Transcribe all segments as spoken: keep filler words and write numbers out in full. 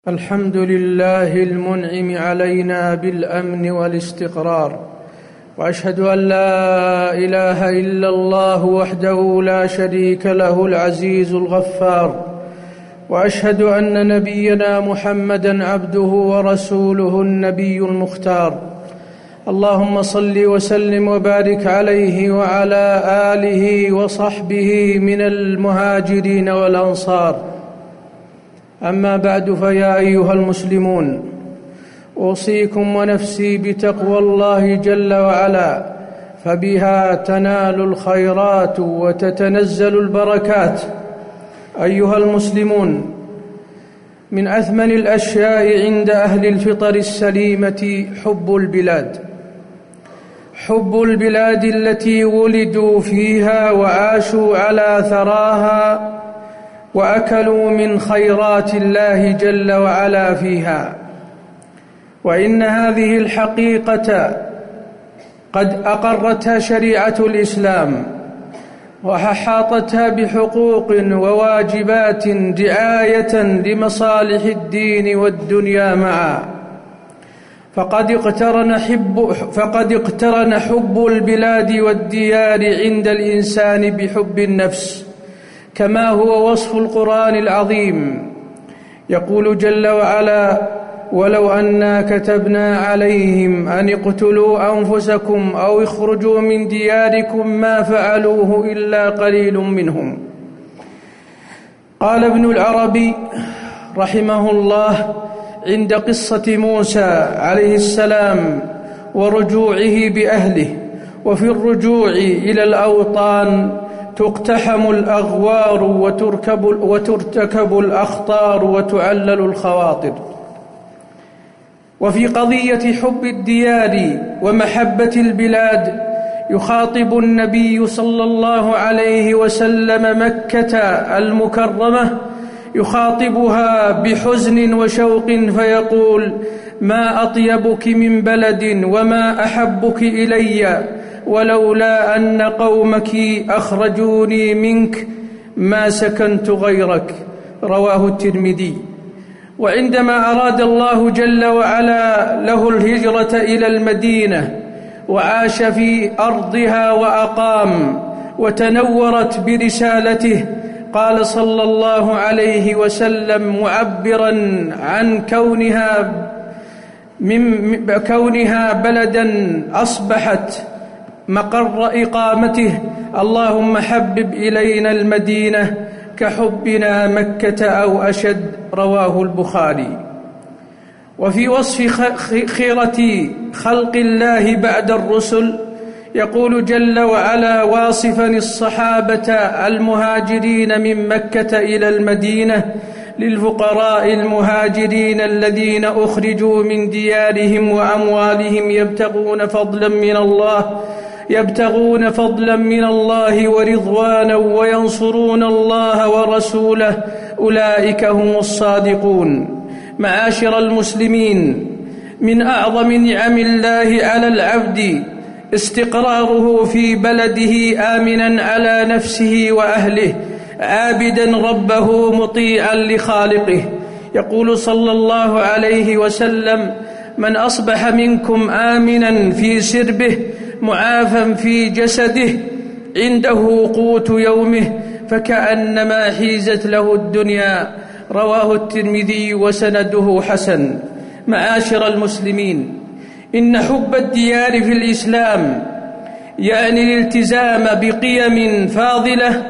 الحمد لله المنعم علينا بالأمن والاستقرار، وأشهد أن لا إله إلا الله وحده لا شريك له العزيز الغفار، وأشهد أن نبينا محمدًا عبده ورسوله النبي المختار. اللهم صل وسلم وبارك عليه وعلى آله وصحبه من المهاجرين والأنصار. أما بعد، فيا أيها المسلمون، أوصيكم ونفسي بتقوى الله جل وعلا، فبها تنال الخيرات وتتنزل البركات. أيها المسلمون، من أثمن الأشياء عند أهل الفطر السليمة حب البلاد، حب البلاد التي ولدوا فيها وعاشوا على ثراها وأكلوا من خيرات الله جل وعلا فيها. وإن هذه الحقيقة قد أقرتها شريعة الإسلام، وأحاطتها بحقوق وواجبات رعاية لمصالح الدين والدنيا معا. فقد اقترن حب, فقد اقترن حب البلاد والديار عند الإنسان بحب النفس، كما هو وصف القرآن العظيم. يقول جل وعلا: ولو أنا كتبنا عليهم أن اقتلوا أنفسكم أو اخرجوا من دياركم ما فعلوه إلا قليل منهم. قال ابن العربي رحمه الله عند قصة موسى عليه السلام ورجوعه بأهله: وفي الرجوع إلى الأوطان تقتحم الأغوار وتركب, وترتكب الأخطار وتعلل الخواطر. وفي قضية حب الديار ومحبة البلاد يخاطب النبي صلى الله عليه وسلم مكة المكرمة، يخاطبها بحزن وشوق فيقول: ما أطيبك من بلد وما أحبك إلي، ولولا أن قومك أخرجوني منك ما سكنت غيرك. رواه الترمذي. وعندما أراد الله جل وعلا له الهجرة إلى المدينة وعاش في أرضها وأقام وتنورت برسالته، قال صلى الله عليه وسلم معبرا عن كونها من كونها بلدا أصبحت مقر إقامته: اللهم حبب إلينا المدينة كحبنا مكة أو أشد. رواه البخاري. وفي وصف خيرة خلق الله بعد الرسل يقول جل وعلا واصفا الصحابة المهاجرين من مكة إلى المدينة: للفقراء المهاجرين الذين أخرجوا من ديارهم وأموالهم يبتغون فضلا من الله يبتغون فضلا من الله ورضوانا وينصرون الله ورسوله أولئك هم الصادقون. معاشر المسلمين، من أعظم نعم الله على العبد استقراره في بلده آمنا على نفسه وأهله، عابدا ربه مطيعا لخالقه. يقول صلى الله عليه وسلم: من أصبح منكم آمنا في سربه معافا في جسده عنده قوت يومه فكأنما حيزت له الدنيا. رواه الترمذي وسنده حسن. معاشر المسلمين، إن حب الديار في الإسلام يعني الالتزام بقيم فاضلة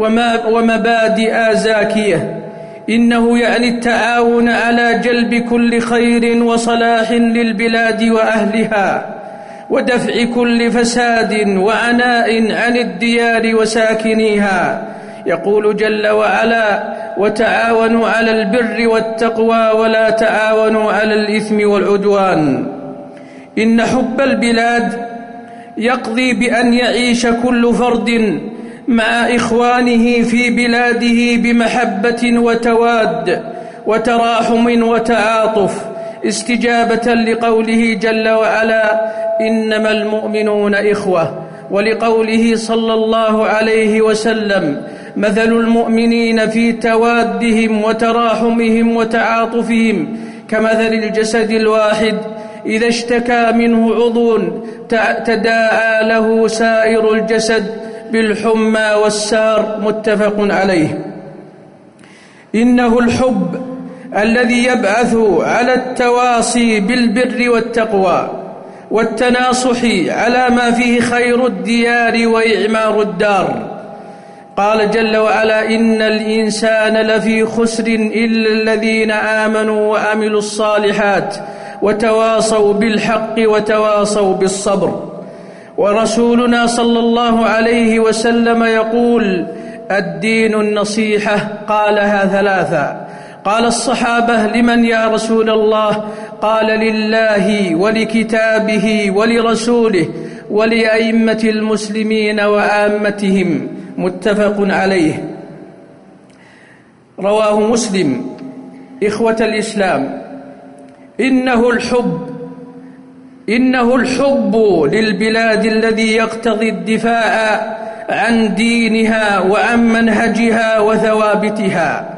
ومبادئ زاكية. إنه يعني التعاون على جلب كل خير وصلاح للبلاد وأهلها، ودفع كل فساد وعناء عن الديار وساكنيها. يقول جل وعلا: وتعاونوا على البر والتقوى ولا تعاونوا على الإثم والعدوان. إن حب البلاد يقضي بأن يعيش كل فرد مع إخوانه في بلاده بمحبة وتواد وتراحم وتعاطف، استجابة لقوله جل وعلا: إنما المؤمنون إخوة، ولقوله صلى الله عليه وسلم: مثل المؤمنين في توادهم وتراحمهم وتعاطفهم كمثل الجسد الواحد إذا اشتكى منه عضو تداعى له سائر الجسد بالحمى والسار. متفق عليه. إنه الحب الذي يبعث على التواصي بالبر والتقوى والتناصح على ما فيه خير الديار وإعمار الدار. قال جل وعلا: إن الإنسان لفي خسر إلا الذين آمنوا وعملوا الصالحات وتواصوا بالحق وتواصوا بالصبر. ورسولنا صلى الله عليه وسلم يقول: الدين النصيحة. قالها ثلاثا. قال الصحابة: لمن يا رسول الله؟ قال: لله ولكتابه ولرسوله ولأئمة المسلمين وعامتهم. متفق عليه. رواه مسلم. إخوة الإسلام، إنه الحب إنه الحب للبلاد الذي يقتضي الدفاع عن دينها وعن منهجها وثوابتها،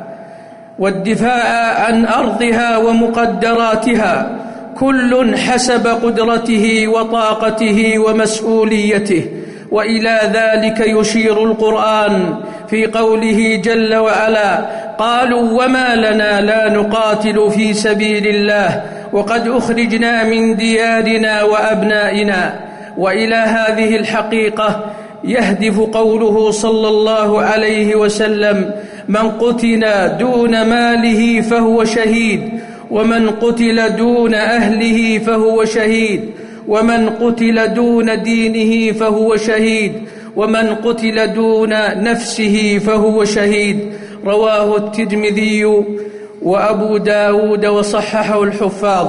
والدفاع عن أرضها ومقدراتها، كل حسب قدرته وطاقته ومسؤوليته. وإلى ذلك يشير القرآن في قوله جل وعلا: قالوا وما لنا لا نقاتل في سبيل الله وقد أخرجنا من ديارنا وأبنائنا. وإلى هذه الحقيقة يهدف قوله صلى الله عليه وسلم: من قتل دون ماله فهو شهيد، ومن قتل دون أهله فهو شهيد، ومن قتل دون دينه فهو شهيد، ومن قتل دون نفسه فهو شهيد. رواه الترمذي وأبو داود وصححه الحفاظ.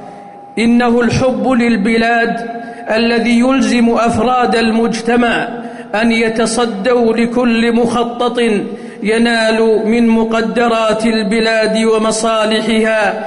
إنه الحب للبلاد الذي يلزم أفراد المجتمع أن يتصدوا لكل مخطط ينال من مقدرات البلاد ومصالحها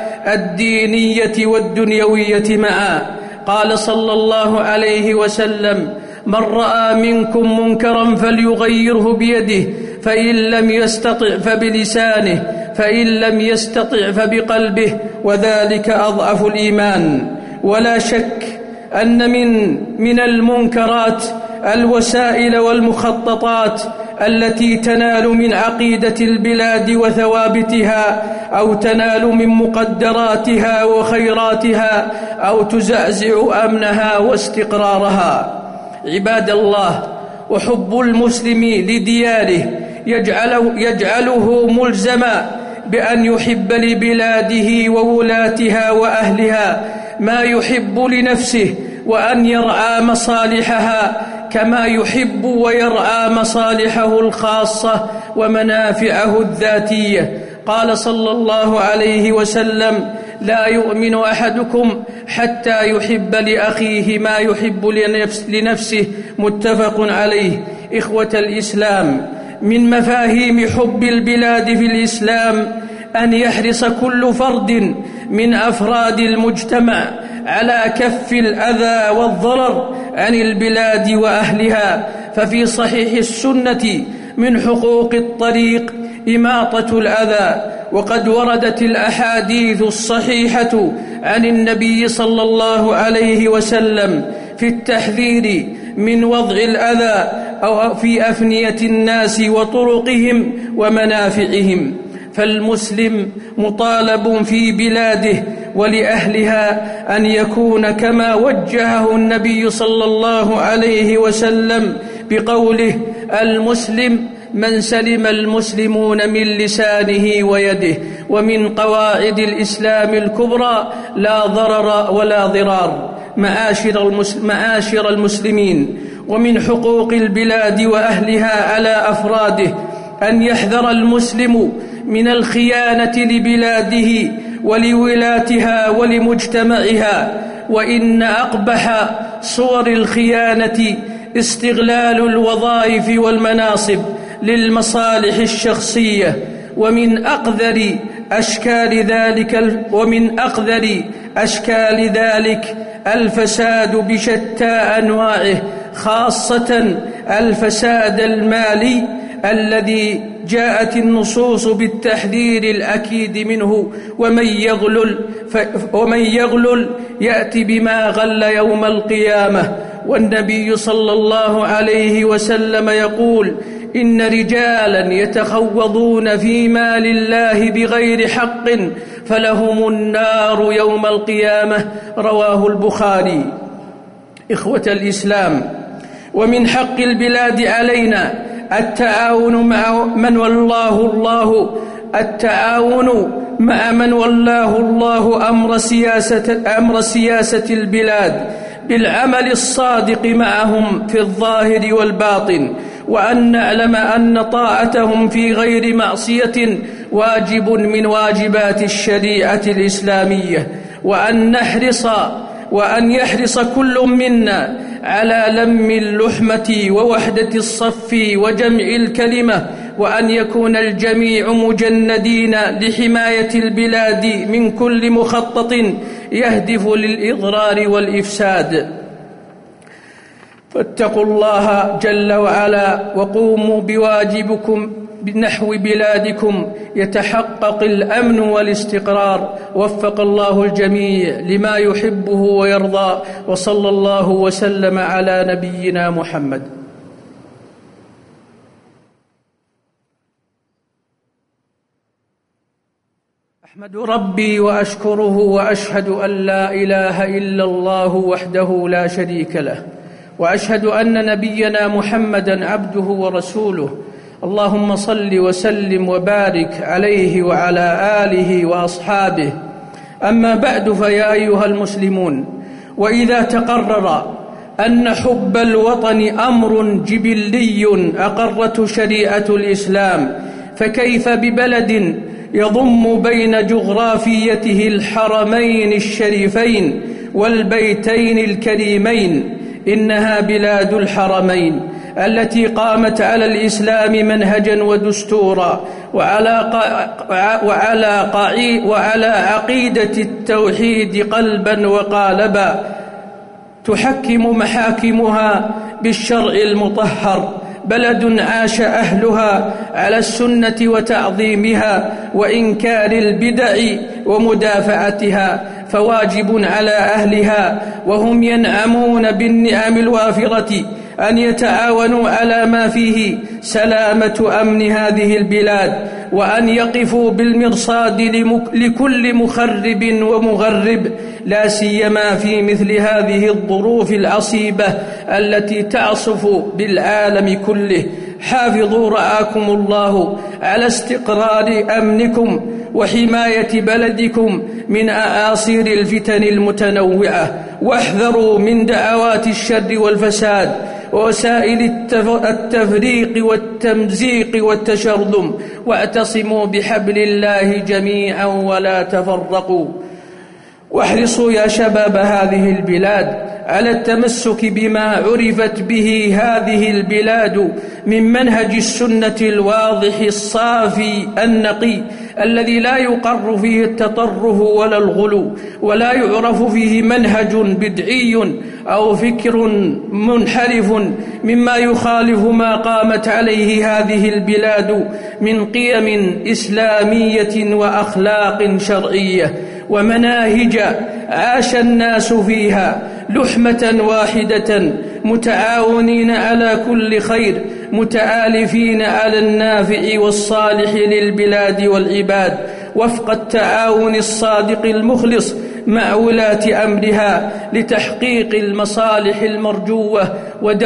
الدينية والدنيوية معا. قال صلى الله عليه وسلم: من رأى منكم منكرا فليغيره بيده، فإن لم يستطع فبلسانه، فإن لم يستطع فبقلبه، وذلك أضعف الإيمان. ولا شك أن من من المنكرات الوسائل والمخططات التي تنال من عقيدة البلاد وثوابتها، أو تنال من مقدراتها وخيراتها، أو تزعزع أمنها واستقرارها. عباد الله، وحب المسلم لدياره يجعله, يجعله ملزما بأن يحب لبلاده وولاتها وأهلها ما يحب لنفسه، وأن يرعى مصالحها كما يحب ويرعى مصالحه الخاصة ومنافعه الذاتية. قال صلى الله عليه وسلم: لا يؤمن أحدكم حتى يحب لأخيه ما يحب لنفسه. متفق عليه. إخوة الإسلام، من مفاهيم حب البلاد في الإسلام أن يحرص كل فرد من أفراد المجتمع على كف الأذى والضرر عن البلاد وأهلها. ففي صحيح السنة من حقوق الطريق إماطة الأذى، وقد وردت الأحاديث الصحيحة عن النبي صلى الله عليه وسلم في التحذير من وضع الأذى أو في أفنية الناس وطرقهم ومنافعهم. فالمسلم مطالب في بلاده ولأهلها أن يكون كما وجهه النبي صلى الله عليه وسلم بقوله: المسلم من سلم المسلمون من لسانه ويده. ومن قواعد الإسلام الكبرى: لا ضرر ولا ضرار. معاشر المسلمين، ومن حقوق البلاد وأهلها على أفراده أن يحذر المسلم من الخيانة لبلاده ولولاتها ولمجتمعها. وإن أقبح صور الخيانة استغلال الوظائف والمناصب للمصالح الشخصية، ومن أقذر أشكال ذلك ومن أقذر أشكال ذلك الفساد بشتى أنواعه، خاصة الفساد المالي الذي جاءت النصوص بالتحذير الأكيد منه، ومن يغلل, ومن يغلل يأتي بما غل يوم القيامة. والنبي صلى الله عليه وسلم يقول: إن رجالا يتخوضون في مال الله بغير حق فلهم النار يوم القيامة. رواه البخاري. إخوة الإسلام، ومن حق البلاد علينا التعاون مع من والله الله التعاون مع من والله الله أمر سياسة, أمر سياسة البلاد بالعمل الصادق معهم في الظاهر والباطن، وأن نعلم أن طاعتهم في غير معصية واجب من واجبات الشريعة الإسلامية، وأن نحرص وأن يحرص كل منا على لم اللحمة ووحدة الصف وجمع الكلمة، وأن يكون الجميع مجندين لحماية البلاد من كل مخطط يهدف للإضرار والإفساد. فاتقوا الله جل وعلا وقوموا بواجبكم بنحو بلادكم يتحقق الأمن والاستقرار. وفق الله الجميع لما يحبه ويرضى، وصلى الله وسلم على نبينا محمد. أحمد ربي وأشكره وأشهد أن لا إله إلا الله وحده لا شريك له، وأشهد أن نبينا محمدًا عبده ورسوله. اللهم صل وسلم وبارك عليه وعلى آله وأصحابه. أما بعد، فيا أيها المسلمون، وإذا تقرر أن حب الوطن أمر جبلي أقرته شريعة الإسلام، فكيف ببلد يضم بين جغرافيته الحرمين الشريفين والبيتين الكريمين؟ إنها بلاد الحرمين التي قامت على الإسلام منهجا ودستورا، وعلى وعلى وعلى عقيدة التوحيد قلبا وقالبا، تحكم محاكمها بالشرع المطهر. بلد عاش أهلها على السنة وتعظيمها وإنكار البدع ومدافعتها، فواجب على أهلها وهم ينعمون بالنعم الوافرة أن يتعاونوا على ما فيه سلامة أمن هذه البلاد، وأن يقفوا بالمرصاد لكل مخرب ومغرب، لا سيما في مثل هذه الظروف العصيبة التي تعصف بالعالم كله. حافظوا رعاكم الله على استقرار أمنكم وحماية بلدكم من أعاصير الفتن المتنوعة، واحذروا من دعوات الشر والفساد ووسائل التفريق والتمزيق والتشرذم، واعتصموا بحبل الله جميعا ولا تفرقوا. واحرصوا يا شباب هذه البلاد على التمسك بما عرفت به هذه البلاد من منهج السنة الواضح الصافي النقي، الذي لا يقر فيه التطرف ولا الغلو، ولا يعرف فيه منهج بدعي أو فكر منحرف مما يخالف ما قامت عليه هذه البلاد من قيم إسلامية وأخلاق شرعية ومناهج عاش الناس فيها لحمة واحدة، متعاونين على كل خير، متآلفين على النافع والصالح للبلاد والعباد، وفق التعاون الصادق المخلص مع ولاة أمرها لتحقيق المصالح المرجوة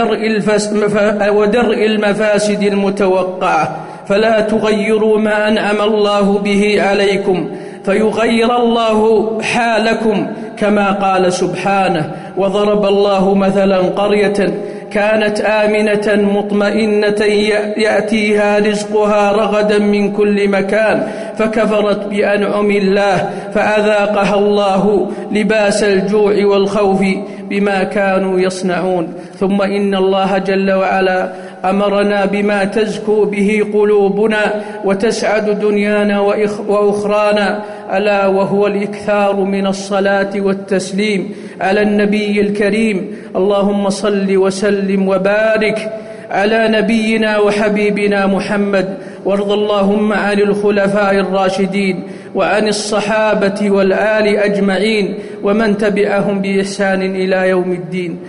ودرء المفاسد المتوقعة. فلا تغيروا ما أنعم الله به عليكم فيغير الله حالكم، كما قال سبحانه: وضرب الله مثلا قرية كانت آمنة مطمئنة يأتيها رزقها رغدا من كل مكان فكفرت بأنعم الله فأذاقها الله لباس الجوع والخوف بما كانوا يصنعون. ثم إن الله جل وعلا أمرنا بما تزكو به قلوبنا وتسعد دنيانا وأخرانا، ألا وهو الإكثار من الصلاة والتسليم على النبي الكريم. اللهم صل وسلم وبارك على نبينا وحبيبنا محمد، وارض اللهم عن الخلفاء الراشدين وعن الصحابة والآل أجمعين ومن تبعهم بإحسان إلى يوم الدين.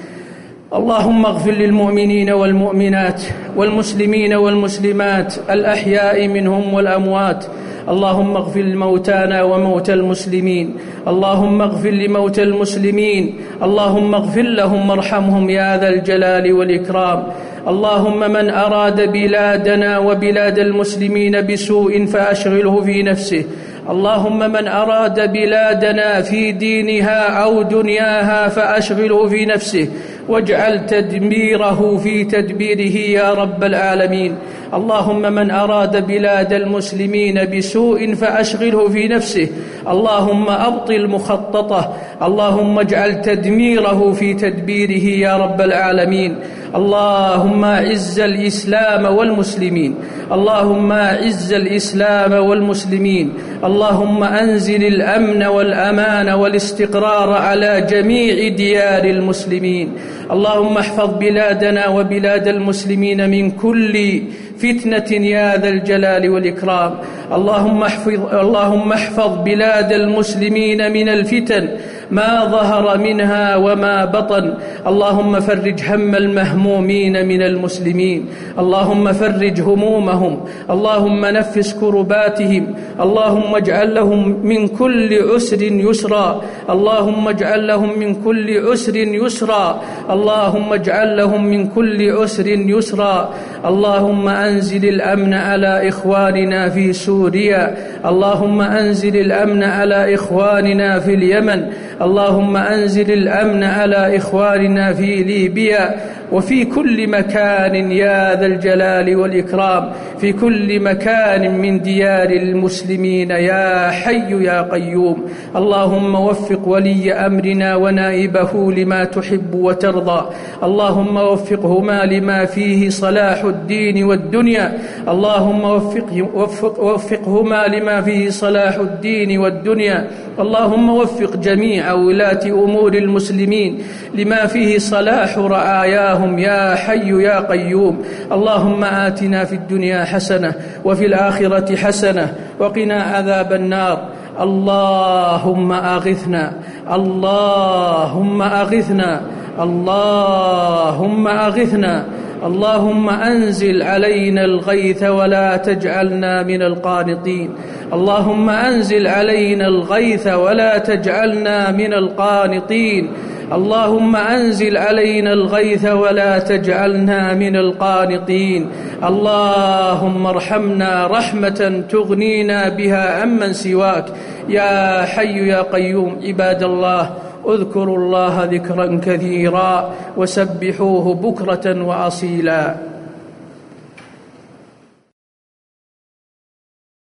اللهم اغفر للمؤمنين والمؤمنات والمسلمين والمسلمات الأحياء منهم والأموات. اللهم اغفر لموتانا وموتى المسلمين، اللهم اغفر لموتى المسلمين، اللهم اغفر لهم وارحمهم يا ذا الجلال والإكرام. اللهم من أراد بلادنا وبلاد المسلمين بسوء فأشغله في نفسه، اللهم من أراد بلادنا في دينها أو دنياها فأشغله في نفسه، واجعل تدميره في تدبيره يا رب العالمين. اللهم من أراد بلاد المسلمين بسوء فأشغله في نفسه، اللهم أبطل مخططه، اللهم اجعل تدميره في تدبيره يا رب العالمين. اللهم أعز الإسلام والمسلمين، اللهم أعز الإسلام والمسلمين، اللهم أنزل الأمن والأمان والاستقرار على جميع ديار المسلمين. اللهم احفظ بلادنا وبلاد المسلمين من كل فتنة يا ذا الجلال والإكرام. اللهم احفظ, اللهم احفظ بلاد المسلمين من الفتن ما ظهر منها وما بطن. اللهم فرج هم المهمومين من المسلمين، اللهم فرج همومهم، اللهم نفس كرباتهم، اللهم اجعل لهم من كل عسر يسرا، اللهم اجعل لهم من كل عسر يسرا، اللهم اجعل لهم من كل عسر يسرا. اللهم أنزل الأمن على إخواننا في سوريا، اللهم أنزل الأمن على إخواننا في اليمن، اللهم أنزل الأمن على إخواننا في ليبيا وفي كل مكان يا ذا الجلال والإكرام، في كل مكان من ديار المسلمين يا حي يا قيوم. اللهم وفق ولي أمرنا ونائبه لما تحب وترضى، اللهم وفقهما لما فيه صلاح الدين والدنيا، اللهم وفقه وفق وفقهما لما فيه صلاح الدين والدنيا. اللهم وفق جميع ولاة أمور المسلمين لما فيه صلاح رعاياهم يا حي يا قيوم. اللهم آتنا في الدنيا حسنة وفي الآخرة حسنة وقنا عذاب النار. اللهم أغثنا، اللهم أغثنا، اللهم أغثنا، اللهم أنزل علينا الغيث ولا تجعلنا من القانطين، اللهم أنزل علينا الغيث ولا تجعلنا من القانطين، اللهم أنزل علينا الغيث ولا تجعلنا من القانطين. اللهم ارحمنا رحمة تغنينا بها عمن سواك يا حي يا قيوم. عباد الله، اذكروا الله ذكرا كثيرا وسبحوه بكرة وأصيلا.